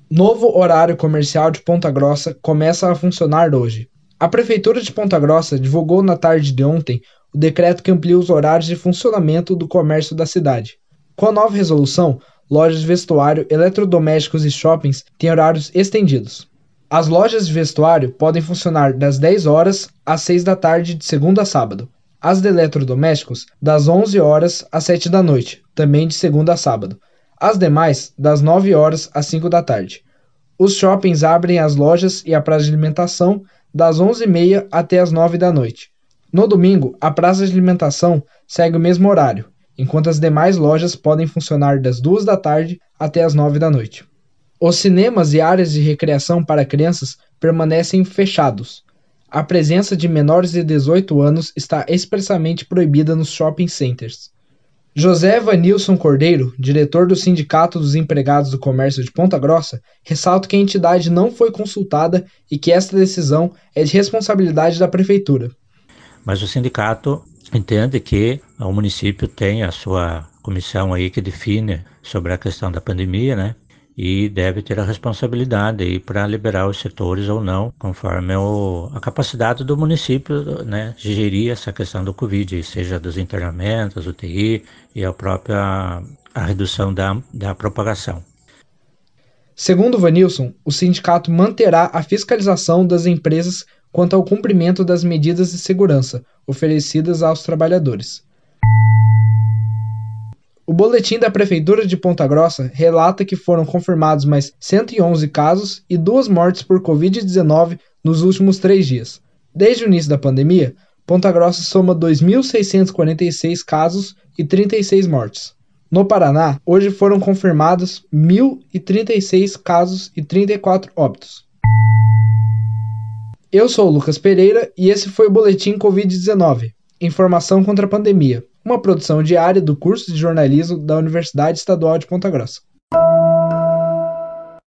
Novo horário comercial de Ponta Grossa começa a funcionar hoje. A Prefeitura de Ponta Grossa divulgou na tarde de ontem o decreto que amplia os horários de funcionamento do comércio da cidade. Com a nova resolução, lojas de vestuário, eletrodomésticos e shoppings têm horários estendidos. As lojas de vestuário podem funcionar das 10 horas às 6 da tarde de segunda a sábado. As de eletrodomésticos, das 11 horas às 7 da noite, também de segunda a sábado. As demais, das 9 horas às 5 da tarde. Os shoppings abrem as lojas e a praça de alimentação das 11h30 até as 9 da noite. No domingo, a praça de alimentação segue o mesmo horário, enquanto as demais lojas podem funcionar das 2 da tarde até as 9 da noite. Os cinemas e áreas de recreação para crianças permanecem fechados. A presença de menores de 18 anos está expressamente proibida nos shopping centers. José Evanilson Cordeiro, diretor do Sindicato dos Empregados do Comércio de Ponta Grossa, ressalta que a entidade não foi consultada e que esta decisão é de responsabilidade da Prefeitura. Mas o sindicato entende que o município tem a sua comissão aí que define sobre a questão da pandemia, né? E deve ter a responsabilidade aí para liberar os setores ou não, conforme a capacidade do município, né, de gerir essa questão do Covid, seja dos internamentos, UTI e a redução da propagação. Segundo Vanilson, o sindicato manterá a fiscalização das empresas quanto ao cumprimento das medidas de segurança oferecidas aos trabalhadores. O boletim da Prefeitura de Ponta Grossa relata que foram confirmados mais 111 casos e 2 mortes por Covid-19 nos últimos 3 dias. Desde o início da pandemia, Ponta Grossa soma 2.646 casos e 36 mortes. No Paraná, hoje foram confirmados 1.036 casos e 34 óbitos. Eu sou o Lucas Pereira e esse foi o Boletim Covid-19, Informação contra a Pandemia, uma produção diária do curso de jornalismo da Universidade Estadual de Ponta Grossa.